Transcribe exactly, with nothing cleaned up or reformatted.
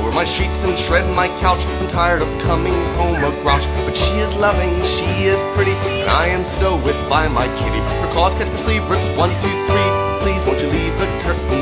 over my sheets and shred my couch. I'm tired of coming home a grouch, but she is loving, she is pretty, and I am stowed with by my kitty. Her claws catch me sleep, bricks one, two, three. Please won't you leave the curtain